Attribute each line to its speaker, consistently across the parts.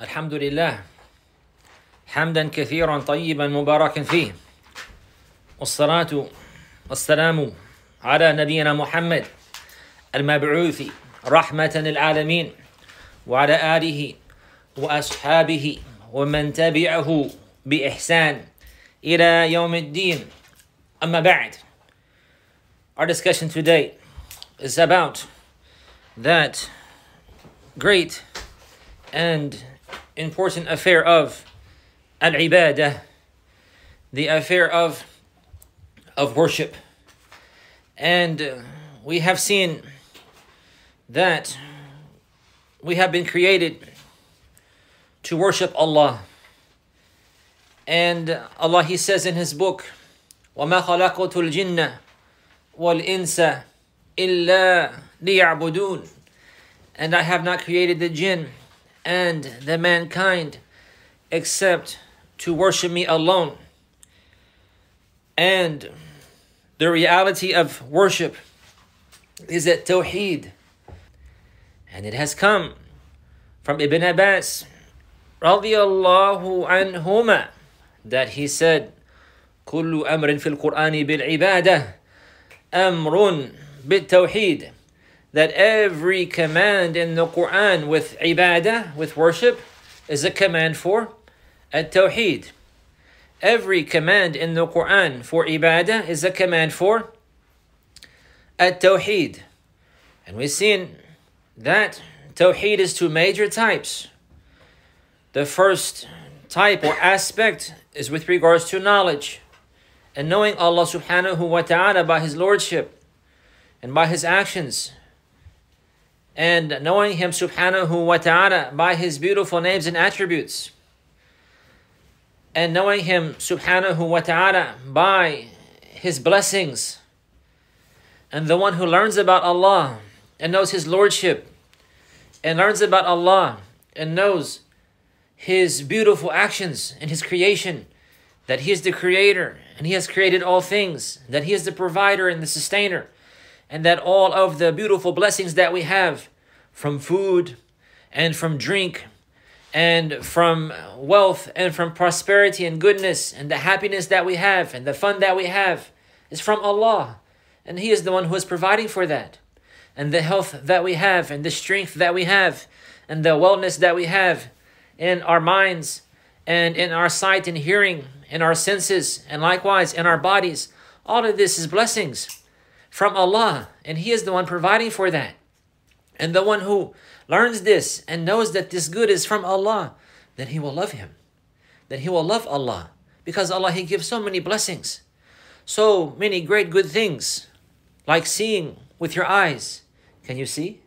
Speaker 1: الحمد لله حمدا كثيرا طيبا مباركا فيه والصلاة والسلام على نبينا محمد المبعوث رحمة للعالمين وعلى آله وأصحابه ومن تبعه بإحسان إلى يوم الدين. أما بعد, our discussion today is about that great and important affair of al-ibadah, the affair of worship. And we have seen that we have been created to worship Allah. And Allah, He says in His book, وَمَا خَلَقْتُ الْجِنَّ وَالْإِنسَ إِلَّا لِيَعْبُدُونَ. And I have not created the jinn and the mankind except to worship me alone. And the reality of worship is that Tawheed. And it has come from Ibn Abbas radiyallahu anhuma that he said, كل أمر في القرآن بالعبادة أمر بالتوحيد. That every command in the Quran with ibadah, with worship, is a command for at-tawheed. Every command in the Quran for ibadah is a command for at-tawheed. And we've seen that tawheed is two major types. The first type or aspect is with regards to knowledge and knowing Allah subhanahu wa ta'ala by His lordship and by His actions, and knowing Him subhanahu wa ta'ala by His beautiful names and attributes, and knowing Him subhanahu wa ta'ala by His blessings. And the one who learns about Allah and knows His lordship and learns about Allah and knows His beautiful actions and His creation, that He is the creator and He has created all things, that He is the provider and the sustainer, and that all of the beautiful blessings that we have from food and from drink and from wealth and from prosperity and goodness and the happiness that we have and the fun that we have is from Allah. And He is the one who is providing for that. And the health that we have and the strength that we have and the wellness that we have in our minds and in our sight and hearing, in our senses, and likewise in our bodies, all of this is blessings from Allah, and He is the one providing for that. And the one who learns this and knows that this good is from Allah, then he will love Him, then he will love Allah, because Allah, He gives so many blessings, so many great good things, like seeing with your eyes. Can you see?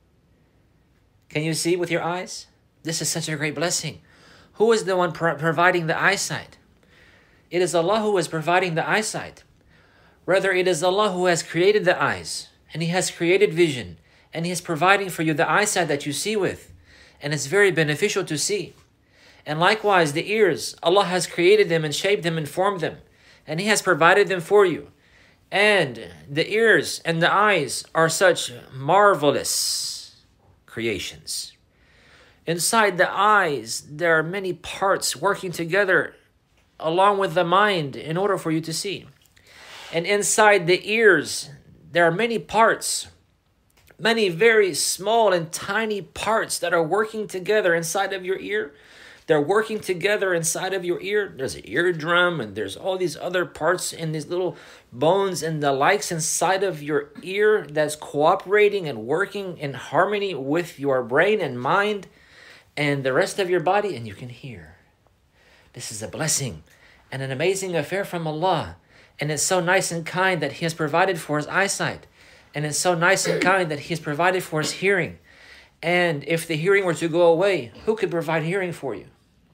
Speaker 1: Can you see with your eyes? This is such a great blessing. Who is the one providing the eyesight? It is Allah who is providing the eyesight. Rather, it is Allah who has created the eyes, and He has created vision, and He is providing for you the eyesight that you see with, and it's very beneficial to see. And likewise, the ears, Allah has created them and shaped them and formed them, and He has provided them for you. And the ears and the eyes are such marvelous creations. Inside the eyes, there are many parts working together along with the mind in order for you to see. And inside the ears, there are many parts, many very small and tiny parts that are working together inside of your ear. They're working together inside of your ear. There's an eardrum, and there's all these other parts and these little bones and the likes inside of your ear that's cooperating and working in harmony with your brain and mind and the rest of your body, and you can hear. This is a blessing and an amazing affair from Allah. And it's so nice and kind that He has provided for His eyesight. And it's so nice and kind that He has provided for His hearing. And if the hearing were to go away, who could provide hearing for you?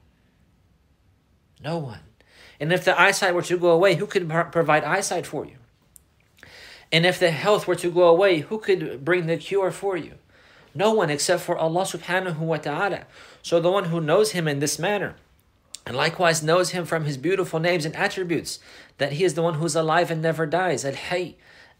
Speaker 1: No one. And if the eyesight were to go away, who could provide eyesight for you? And if the health were to go away, who could bring the cure for you? No one except for Allah subhanahu wa ta'ala. So the one who knows Him in this manner, and likewise knows Him from His beautiful names and attributes, that He is the one who is alive and never dies, Al-Hayy,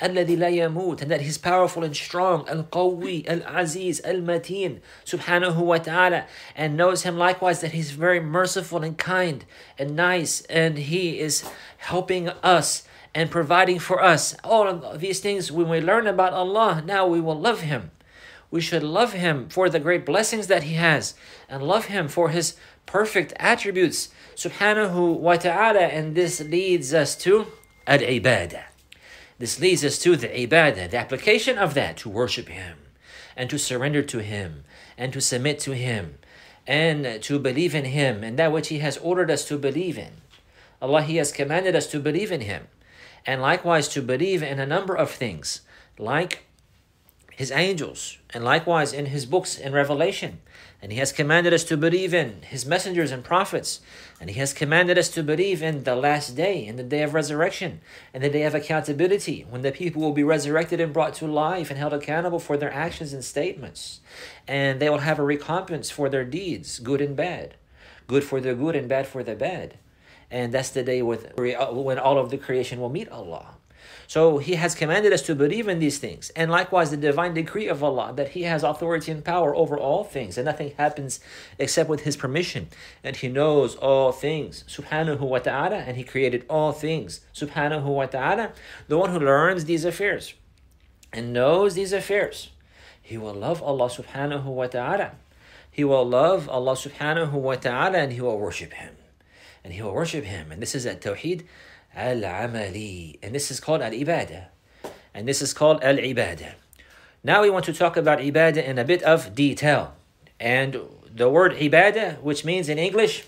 Speaker 1: الذي لا يموت, and that He's powerful and strong, Al-Qawi, Al-Aziz, Al-Mateen, subhanahu wa ta'ala, and knows Him likewise that He's very merciful and kind and nice, and He is helping us and providing for us. All of these things, when we learn about Allah, now we will love Him. We should love Him for the great blessings that He has, and love Him for His perfect attributes, subhanahu wa ta'ala, and this leads us to al-ibadah. This leads us to the ibadah, the application of that, to worship Him, and to surrender to Him, and to submit to Him, and to believe in Him, and that which He has ordered us to believe in. Allah, He has commanded us to believe in Him, and likewise to believe in a number of things, like His angels, and likewise in His books in Revelation. And He has commanded us to believe in His messengers and prophets. And He has commanded us to believe in the last day, in the day of resurrection, and the day of accountability, when the people will be resurrected and brought to life and held accountable for their actions and statements. And they will have a recompense for their deeds, good and bad. Good for the good and bad for the bad. And that's the day when all of the creation will meet Allah. So He has commanded us to believe in these things. And likewise the divine decree of Allah, that He has authority and power over all things, and nothing happens except with His permission. And He knows all things, subhanahu wa ta'ala, and He created all things, subhanahu wa ta'ala. The one who learns these affairs and knows these affairs, he will love Allah subhanahu wa ta'ala. He will love Allah subhanahu wa ta'ala, and he will worship Him. And he will worship Him. And this is at-tawheed al-amali. And this is called al-ibadah. And this is called al-ibadah. Now we want to talk about ibadah in a bit of detail. And the word ibadah, which means in English,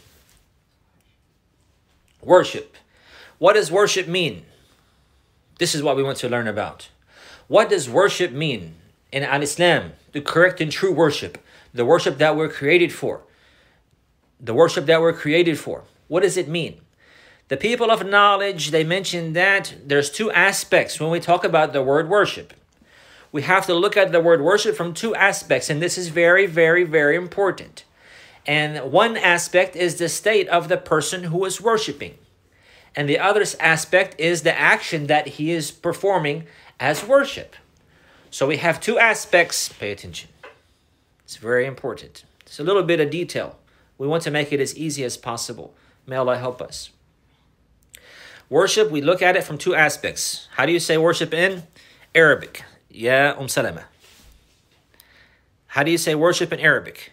Speaker 1: worship. What does worship mean? This is what we want to learn about. What does worship mean in al-Islam? The correct and true worship. The worship that we're created for. The worship that we're created for. What does it mean? The people of knowledge, they mention that there's two aspects when we talk about the word worship. We have to look at the word worship from two aspects, and this is very, very, very important. And one aspect is the state of the person who is worshiping. And the other aspect is the action that he is performing as worship. So we have two aspects. Pay attention. It's very important. It's a little bit of detail. We want to make it as easy as possible. May Allah help us. Worship, we look at it from two aspects. How do you say worship in Arabic? Ya Salama. How do you say worship in Arabic?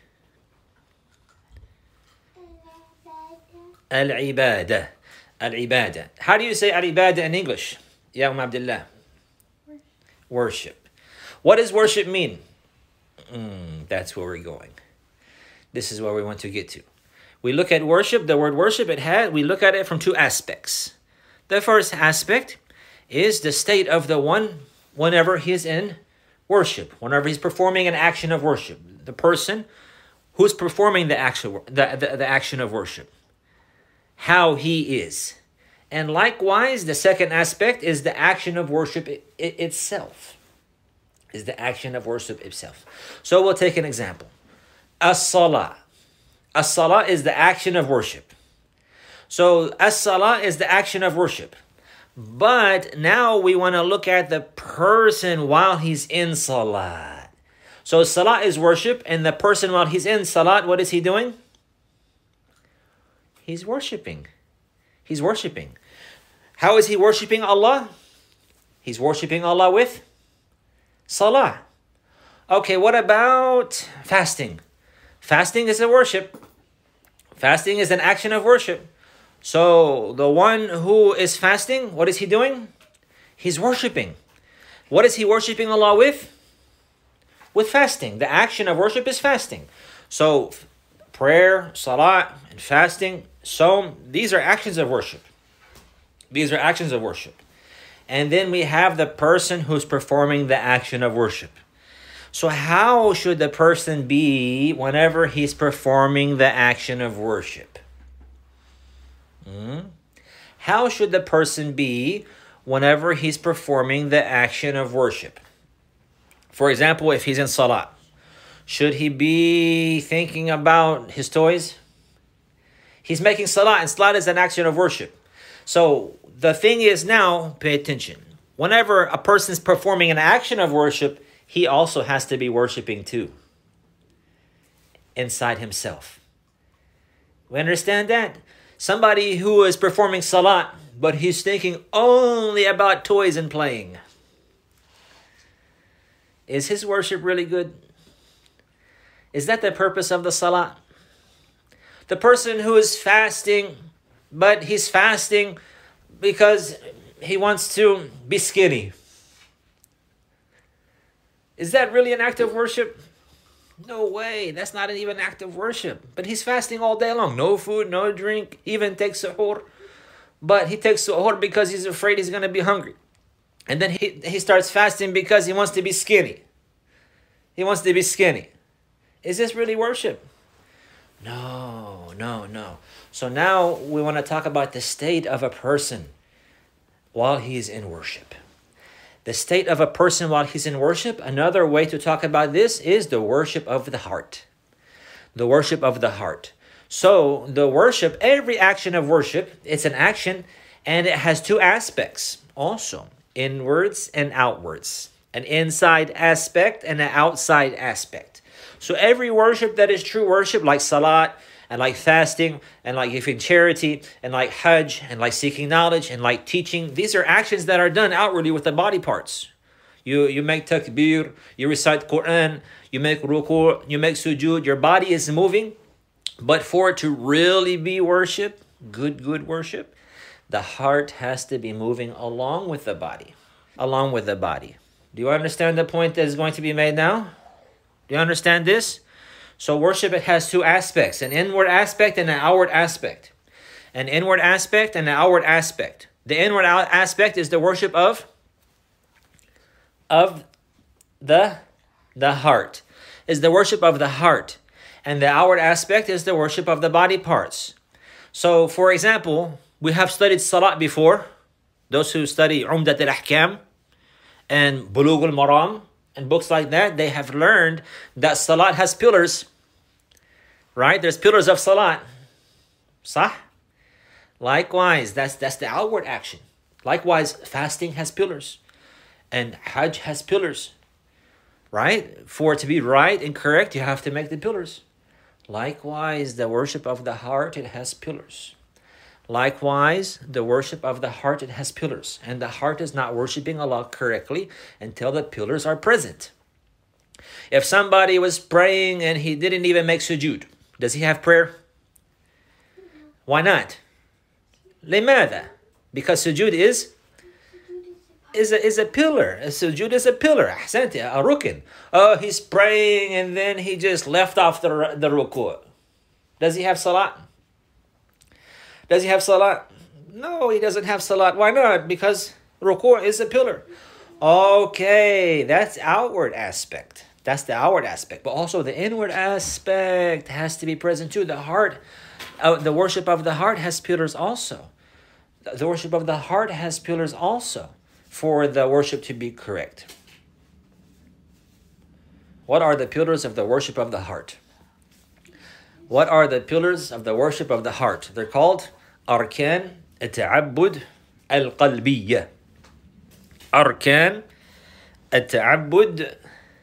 Speaker 1: Al-ibadah. Al-ibadah. How do you say al-ibadah in English? Ya Abdullah. Worship. What does worship mean? That's where we're going. This is where we want to get to. We look at worship, the word worship, we look at it from two aspects. The first aspect is the state of the one whenever he is in worship, whenever he's performing an action of worship. The person who's performing the action of worship. How he is. And likewise, the second aspect is the action of worship itself. Is the action of worship itself. So we'll take an example. As-salah. As-salah is the action of worship. So as-salah is the action of worship. But now we want to look at the person while he's in salah. So salah is worship, and the person while he's in salat, what is he doing? He's worshiping. He's worshiping. How is he worshiping Allah? He's worshiping Allah with salah. Okay, what about fasting? Fasting is a worship. Fasting is an action of worship. So the one who is fasting, what is he doing? He's worshiping. What is he worshiping Allah with? With fasting. The action of worship is fasting. So prayer, salah, and fasting, Sawm, these are actions of worship. These are actions of worship. And then we have the person who's performing the action of worship. So how should the person be whenever he's performing the action of worship? How should the person be whenever he's performing the action of worship? For example, if he's in salah, should he be thinking about his toys? He's making salah, and salah is an action of worship. So the thing is now, pay attention. whenever a person's performing an action of worship, he also has to be worshiping too, inside himself. We understand that? Somebody who is performing salat, but he's thinking only about toys and playing. Is his worship really good? Is that the purpose of the salat? The person who is fasting, but he's fasting because he wants to be skinny. Is that really an act of worship? No way. That's not even an act of worship. But he's fasting all day long. No food, no drink, even takes suhoor. But he takes suhoor because he's afraid he's going to be hungry. And then he starts fasting because he wants to be skinny. He wants to be skinny. Is this really worship? No. So now we want to talk about the state of a person while he's in worship. The state of a person while he's in worship, another way to talk about this is the worship of the heart. The worship of the heart. So the worship, every action of worship, it's an action and it has two aspects also, inwards and outwards. An inside aspect and an outside aspect. So every worship that is true worship, like salat, and like fasting, and like giving charity, and like hajj, and like seeking knowledge, and like teaching, these are actions that are done outwardly with the body parts. You make takbir, you recite Quran, you make ruku', you make sujood, your body is moving. But for it to really be worship, good worship, the heart has to be moving along with the body. Along with the body. Do you understand the point that is going to be made now? Do you understand this? So worship, it has two aspects, an inward aspect and an outward aspect. An inward aspect and an outward aspect. The inward aspect is the worship of the heart. Is the worship of the heart. And the outward aspect is the worship of the body parts. So, for example, we have studied salat before. Those who study Umdat al-Ahkam and Bulugh al-Maram and books like that, they have learned that salat has pillars. Right? There's pillars of salat. Sah? Likewise, that's the outward action. Likewise, fasting has pillars. And hajj has pillars. Right? For it to be right and correct, you have to make the pillars. Likewise, the worship of the heart, it has pillars. Likewise, the worship of the heart, it has pillars. And the heart is not worshiping Allah correctly until the pillars are present. If somebody was praying and he didn't even make sujood, does he have prayer? Why not? لماذا? Because sujood is a pillar. A sujood is a pillar. أحسنت, a rukn. Oh, he's praying and then he just left off the ruku'. Does he have salat? Does he have salat? No, he doesn't have salat. Why not? Because ruku' is a pillar. Okay, that's outward aspect. That's the outward aspect. But also the inward aspect has to be present too. The heart, the worship of the heart has pillars also. The worship of the heart has pillars also for the worship to be correct. What are the pillars of the worship of the heart? What are the pillars of the worship of the heart? They're called Arkan التعبد القلبية. أركان التعبد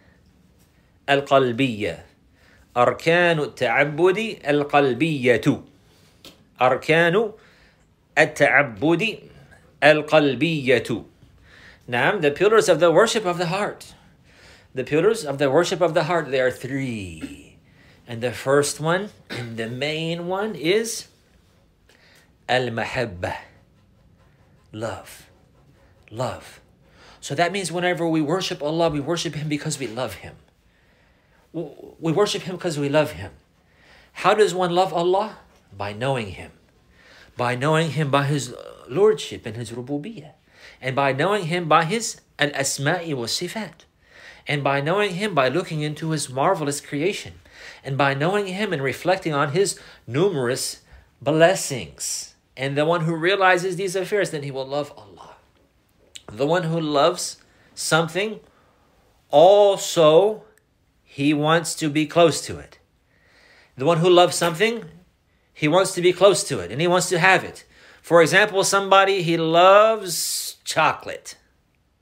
Speaker 1: القلبية. أركان التعبد القلبية. أركان التعبد القلبية. Now, the pillars of the worship of the heart. The pillars of the worship of the heart, there are three. And the first one, and the main one is Al-Mahabbah. Love. Love. So that means whenever we worship Allah, we worship Him because we love Him. We worship Him because we love Him. How does one love Allah? By knowing Him. By knowing Him by His Lordship and His Rububiyyah. And by knowing Him by His Al-Asma'i wa Sifat. And by knowing Him by looking into His marvelous creation. And by knowing Him and reflecting on His numerous blessings. And the one who realizes these affairs, then he will love Allah. The one who loves something, also he wants to be close to it. The one who loves something, he wants to be close to it and he wants to have it. For example, somebody, he loves chocolate.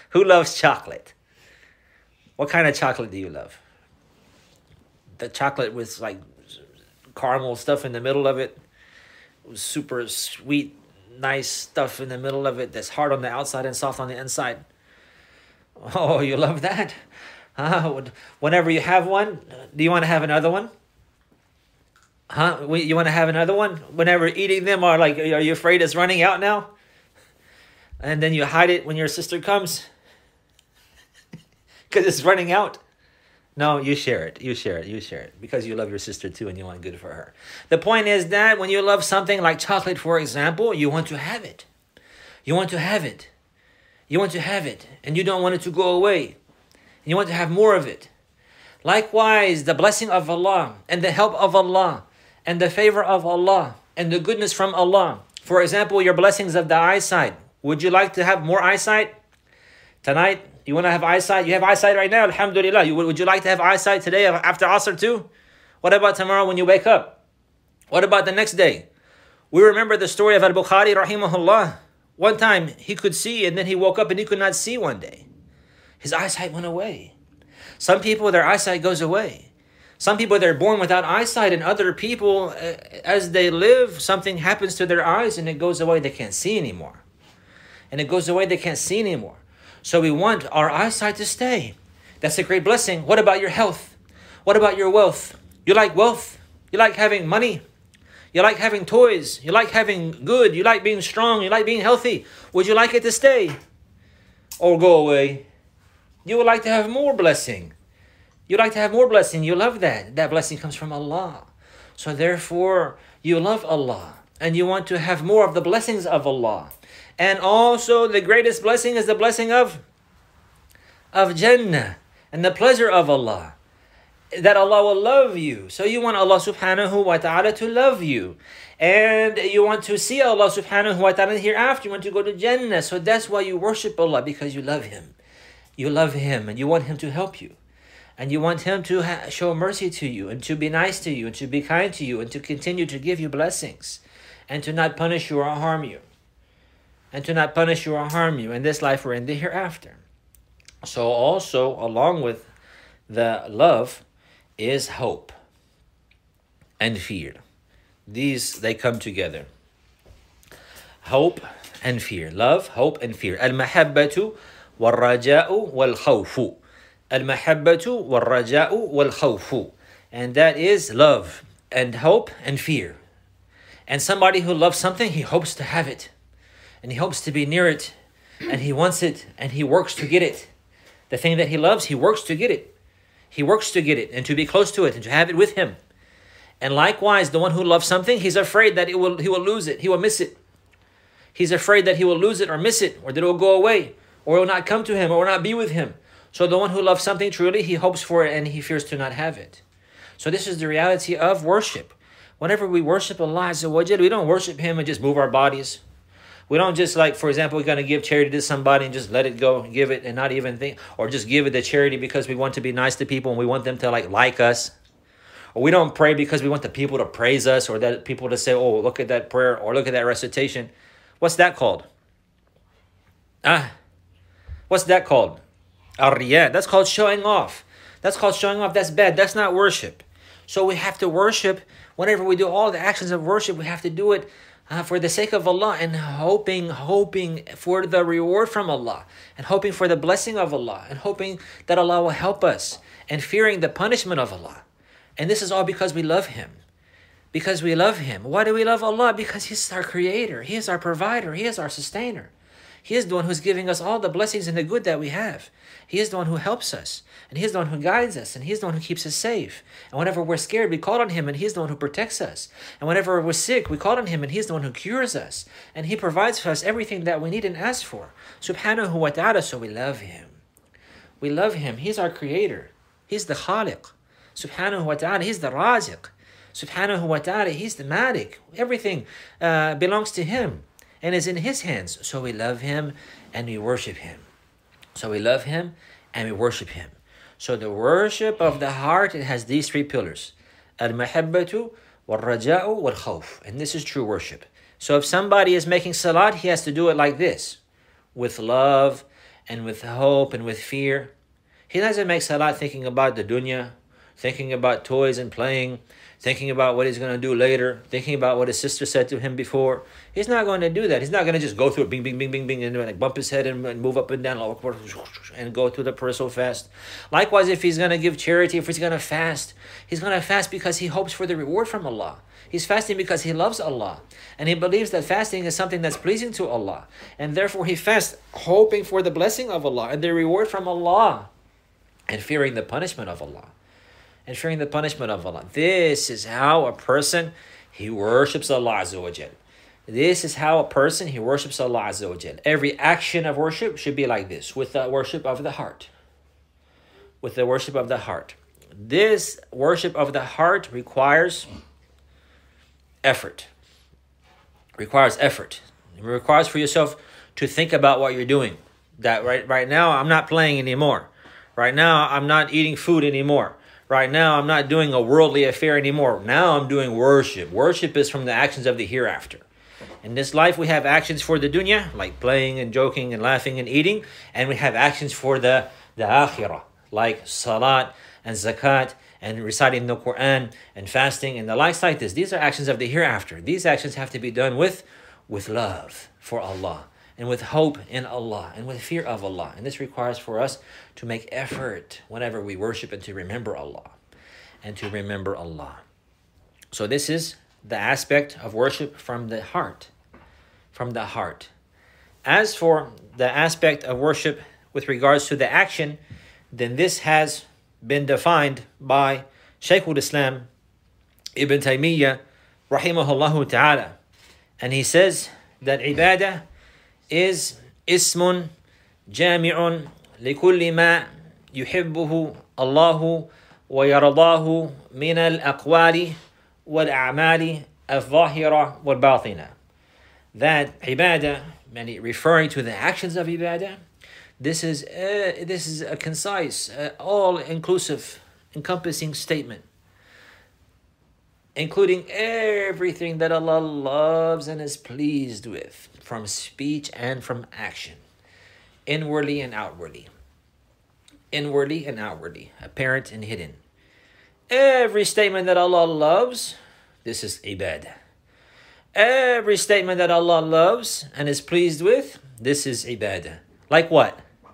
Speaker 1: Who loves chocolate? What kind of chocolate do you love? The chocolate with like caramel stuff in the middle of it, super sweet, nice stuff in the middle of it that's hard on the outside and soft on the inside. Oh, you love that? Whenever you have one, do you want to have another one? You want to have another one? Whenever eating them, are you afraid it's running out now? And then you hide it when your sister comes because it's running out. No, you share it. You share it because you love your sister too and you want good for her. The point is that when you love something like chocolate, for example, you want to have it. You want to have it. You want to have it and you don't want it to go away. You want to have more of it. Likewise, the blessing of Allah and the help of Allah and the favor of Allah and the goodness from Allah. For example, your blessings of the eyesight. Would you like to have more eyesight? Tonight, you want to have eyesight? You have eyesight right now, alhamdulillah. Would you like to have eyesight today after Asr too? What about tomorrow when you wake up? What about the next day? We remember the story of Al-Bukhari rahimahullah. One time he could see and then he woke up and he could not see one day. His eyesight went away. Some people, their eyesight goes away. Some people, they're born without eyesight, and other people, as they live, something happens to their eyes and it goes away. They can't see anymore. And it goes away, they can't see anymore. So we want our eyesight to stay. That's a great blessing. What about your health? What about your wealth? You like wealth? You like having money? You like having toys? You like having good? You like being strong? You like being healthy? Would you like it to stay or go away? You would like to have more blessing. You like to have more blessing. You love that. That blessing comes from Allah. So therefore, you love Allah and you want to have more of the blessings of Allah. And also the greatest blessing is the blessing of Jannah and the pleasure of Allah. That Allah will love you. So you want Allah subhanahu wa ta'ala to love you. And you want to see Allah subhanahu wa ta'ala hereafter. You want to go to Jannah. So that's why you worship Allah, because you love Him. You love Him and you want Him to help you. And you want Him to show mercy to you and to be nice to you and to be kind to you and to continue to give you blessings and to not punish you or harm you. And to not punish you or harm you in this life or in the hereafter. So also, along with the love is hope and fear. These, they come together. Hope and fear. Love, hope and fear. Al-mahabbatu wal-raja'u wal-khawfu. Al-mahabbatu wal-raja'u wal-khawfu. And that is love and hope and fear. And somebody who loves something, he hopes to have it. And he hopes to be near it. And he wants it. And he works to get it. The thing that he loves, he works to get it. He works to get it and to be close to it and to have it with him. And likewise, the one who loves something, he's afraid that he will lose it. He will miss it. He's afraid that he will lose it or miss it, or that it will go away, or it will not come to him, or will not be with him. So the one who loves something truly, he hopes for it and he fears to not have it. So this is the reality of worship. Whenever we worship Allah Azza wa Jal, we don't worship Him and just move our bodies. We don't just for example, we're going to give charity to somebody and just let it go and give it and not even think, or just give it the charity because we want to be nice to people and we want them to like us. Or we don't pray because we want the people to praise us, or that people to say, oh, look at that prayer or look at that recitation. What's that called? What's that called? Ar-riya. That's called showing off. That's called showing off. That's bad. That's not worship. So we have to worship. Whenever we do all the actions of worship, we have to do it for the sake of Allah and hoping for the reward from Allah and hoping for the blessing of Allah and hoping that Allah will help us and fearing the punishment of Allah. And this is all because we love Him. Because we love Him. Why do we love Allah? Because He's our creator. He is our provider. He is our sustainer. He is the one who's giving us all the blessings and the good that we have. He is the one who helps us. And He is the one who guides us. And He is the one who keeps us safe. And whenever we're scared, we call on Him and He's the one who protects us. And whenever we're sick, we call on Him and He's the one who cures us. And He provides for us everything that we need and ask for. Subhanahu wa ta'ala, so we love Him. We love Him. He's our creator. He's the Khaliq. Subhanahu wa ta'ala, He's the Raziq. Subhanahu wa ta'ala, He's the Malik. Everything belongs to Him and is in His hands. So we love Him and we worship Him. So we love Him and we worship Him. So the worship of the heart, it has these three pillars. Al-mahabbatu wal-raja'u wal-khawf. And this is true worship. So if somebody is making salat, he has to do it like this. With love and with hope and with fear. He doesn't make salat thinking about the dunya, thinking about toys and playing, thinking about what he's going to do later, thinking about what his sister said to him before. He's not going to do that. He's not going to just go through it, bing, bing, bing, bing, bing, and like bump his head and move up and down and go through the prayer so fast. Likewise, if he's going to give charity, if he's going to fast because he hopes for the reward from Allah. He's fasting because he loves Allah. And he believes that fasting is something that's pleasing to Allah. And therefore he fasts hoping for the blessing of Allah and the reward from Allah. And fearing the punishment of Allah. This is how a person, he worships Allah Azza wa Jal. This is how a person, he worships Allah Azza wa Jal. Every action of worship should be like this, with the worship of the heart. This worship of the heart requires effort. It requires for yourself to think about what you're doing. That right now, I'm not playing anymore. Right now, I'm not eating food anymore. Right now, I'm not doing a worldly affair anymore. Now I'm doing worship. Worship is from the actions of the hereafter. In this life, we have actions for the dunya, like playing and joking and laughing and eating. And we have actions for the akhirah, like salat and zakat and reciting the Quran and fasting and the likes like this. These are actions of the hereafter. These actions have to be done with love for Allah, and with hope in Allah, and with fear of Allah. And this requires for us to make effort whenever we worship and to remember Allah. So this is the aspect of worship from the heart. As for the aspect of worship with regards to the action, then this has been defined by Shaykh al-Islam Ibn Taymiyyah rahimahullah ta'ala. And he says that ibadah is ismun jami'un likulli ma yuhibbuhu Allahu wa yaradahu min al-aqwali wal-a'mali al-zahira wal-batina. That ibadah, referring to the actions of ibadah, this is a concise, all-inclusive, encompassing statement, including everything that Allah loves and is pleased with, from speech and from action, inwardly and outwardly, apparent and hidden. Every statement that Allah loves, this is ibadah. Every statement that Allah loves and is pleased with, this is ibadah. Like what?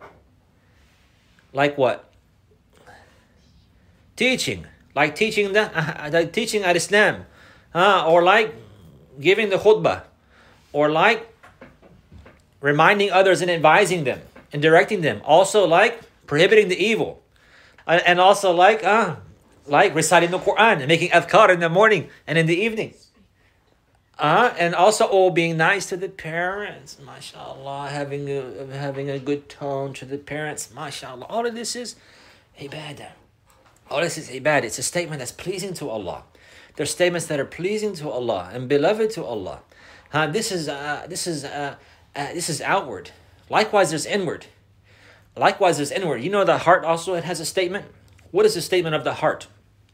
Speaker 1: Teaching. Like teaching al-Islam. Or like giving the khutbah. Or like reminding others and advising them and directing them. Also like prohibiting the evil. And also like reciting the Quran and making adhkar in the morning and in the evening. And also being nice to the parents, mashallah, having a good tone to the parents, mashallah. All of this is ibadah. It's a statement that's pleasing to Allah. They're statements that are pleasing to Allah and beloved to Allah. This is outward. Likewise, there's inward. You know, the heart also, it has a statement. What is the statement of the heart?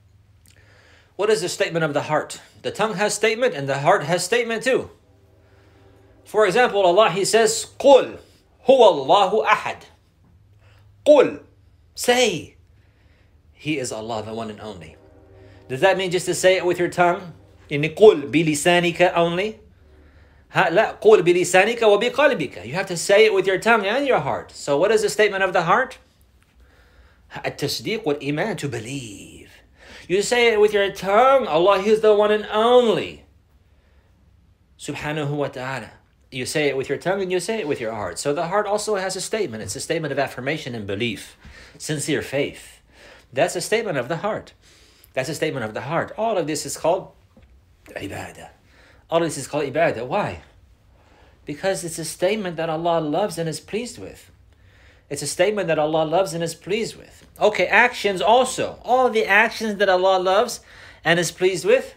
Speaker 1: The tongue has statement and the heart has statement too. For example, Allah, He says, قُلْ هُوَ اللَّهُ أَحَدٌ. قُلْ, say, He is Allah, the one and only. Does that mean just to say it with your tongue? قُلْ بِلِسَانِكَ only? لا, قُلْ بِلِسَانِكَ وَبِقَلْبِكَ. You have to say it with your tongue and your heart. So what is the statement of the heart? التصديق والإيمان, to believe. You say it with your tongue, Allah, He is the one and only. Subhanahu wa ta'ala. You say it with your tongue and you say it with your heart. So the heart also has a statement. It's a statement of affirmation and belief. Sincere faith. That's a statement of the heart. All of this is called ibadah. Why? Because it's a statement that Allah loves and is pleased with. Okay, actions also. All the actions that Allah loves and is pleased with.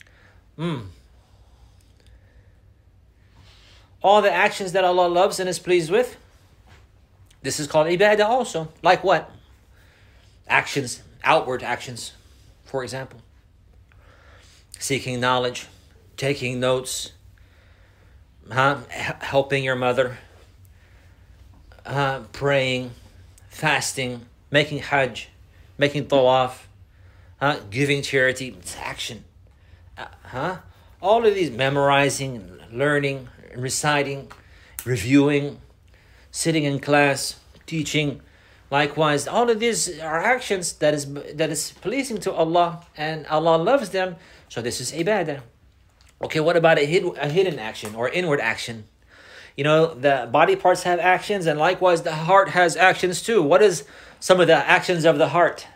Speaker 1: All the actions that Allah loves and is pleased with. This is called ibadah also. Like what? Actions, outward actions, for example. Seeking knowledge, taking notes, helping your mother, praying, fasting, making hajj, making tawaf, giving charity. It's action. All of these, memorizing, learning, reciting, reviewing, sitting in class, teaching. Likewise, all of these are actions that is pleasing to Allah, and Allah loves them. So this is ibadah. Okay, what about a hidden action or inward action? The body parts have actions, and likewise the heart has actions too. What is some of the actions of the heart?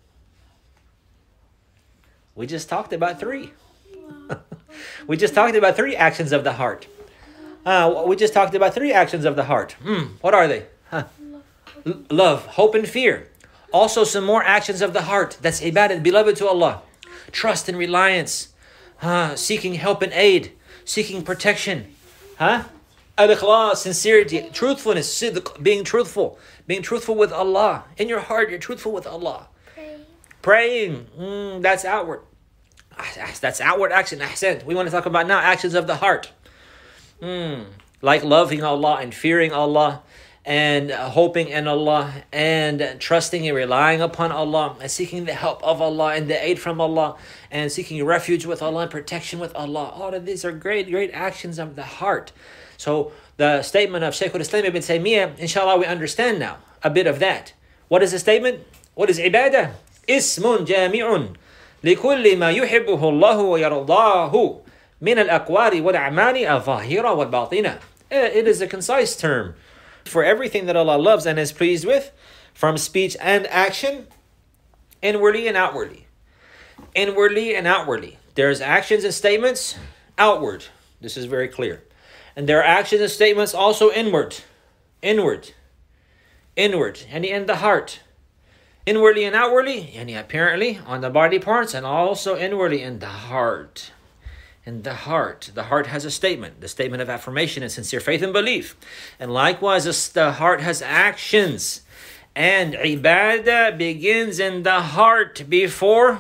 Speaker 1: We just talked about 3. We just talked about 3 actions of the heart. We just talked about 3 actions of the heart. What are they? Love, hope, and fear. Also some more actions of the heart. That's ibadah, beloved to Allah. Trust and reliance. Seeking help and aid. Seeking protection. Al-ikhlas, sincerity, truthfulness, sidq, being truthful. Being truthful with Allah. In your heart, you're truthful with Allah. Praying. That's outward. That's outward action. Ahsan. We want to talk about now actions of the heart. Like loving Allah and fearing Allah, and hoping in Allah, and trusting and relying upon Allah, and seeking the help of Allah and the aid from Allah, and seeking refuge with Allah and protection with Allah. All of these are great, great actions of the heart. So the statement of Shaykh al-Islam ibn Taymiyyah, inshallah, we understand now a bit of that. What is the statement? What is ibadah? Ismun jami'un likulli ma yuhibbuhu Allahu wa yardahu min al-aqwali wal-a'mali al-zahira wal-batina. It is a concise term for everything that Allah loves and is pleased with, from speech and action, inwardly and outwardly. Inwardly and outwardly. There's actions and statements outward. This is very clear. And there are actions and statements also inward. Inward. And in the heart. Inwardly and outwardly, and apparently on the body parts, and also inwardly in the heart. In the heart. The heart has a statement. The statement of affirmation and sincere faith and belief. And likewise, the heart has actions. And ibadah begins in the heart before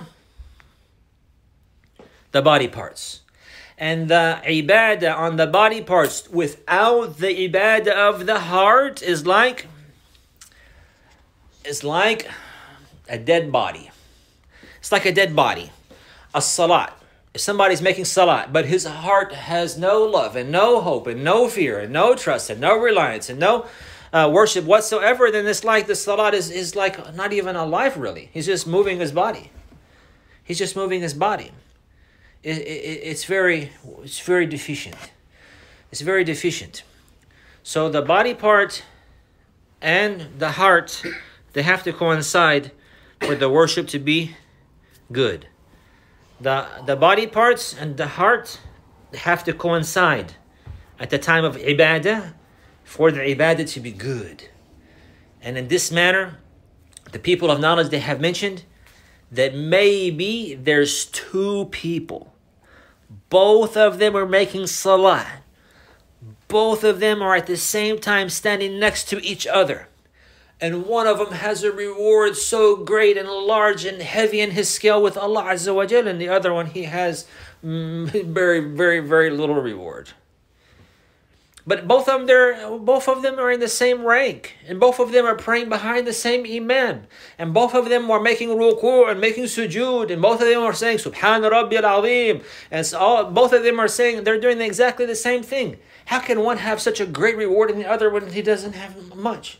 Speaker 1: the body parts. And the ibadah on the body parts without the ibadah of the heart is like a dead body. It's like a dead body. A salat. If somebody's making salat, but his heart has no love and no hope and no fear and no trust and no reliance and no worship whatsoever, then it's like the salat is like not even alive really. He's just moving his body. He's just moving his body. It's very deficient. It's very deficient. So the body part and the heart, they have to coincide for the worship to be good. The body parts and the heart have to coincide at the time of ibadah for the ibadah to be good. And in this manner, the people of knowledge, they have mentioned that maybe there's 2 people. Both of them are making salah. Both of them are at the same time standing next to each other. And one of them has a reward so great and large and heavy in his scale with Allah Azza wa Jal, and the other one, he has very, very, very little reward. But both of them are in the same rank, and both of them are praying behind the same imam, and both of them are making ruku' and making sujood, and both of them are saying Subhan Rabbi al-Azim, and so both of them are saying they're doing exactly the same thing. How can one have such a great reward and the other one he doesn't have much?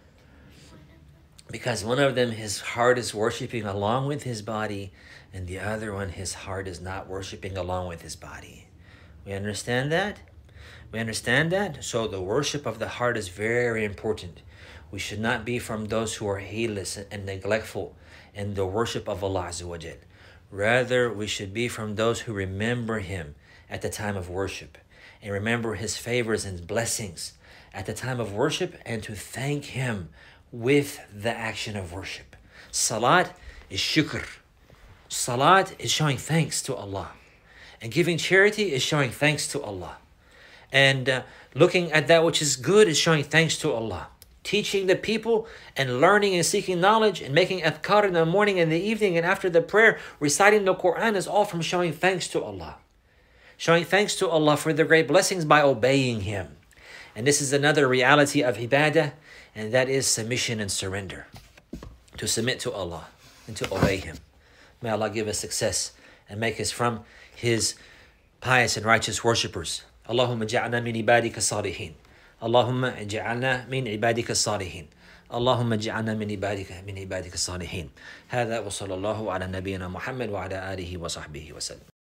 Speaker 1: Because one of them, his heart is worshiping along with his body, and the other one, his heart is not worshiping along with his body. We understand that? We understand that? So the worship of the heart is very important. We should not be from those who are heedless and neglectful in the worship of Allah Azza wa Jal. Rather, we should be from those who remember Him at the time of worship, and remember His favors and blessings at the time of worship, and to thank Him with the action of worship. Salat is shukr. Salat is showing thanks to Allah. And giving charity is showing thanks to Allah. And looking at that which is good is showing thanks to Allah. Teaching the people and learning and seeking knowledge and making adhkar in the morning and the evening and after the prayer, reciting the Quran is all from showing thanks to Allah. Showing thanks to Allah for the great blessings by obeying Him. And this is another reality of ibadah, and that is submission and surrender. To submit to Allah and to obey Him. May Allah give us success and make us from His pious and righteous worshippers. Allahumma ja'alna min ibadika salihin. Allahumma ja'alna min ibadika salihin. اللهم اجعلنا من عبادك الصالحين. هذا وصلى الله على نبينا محمد وعلى آله وصحبه وسلم.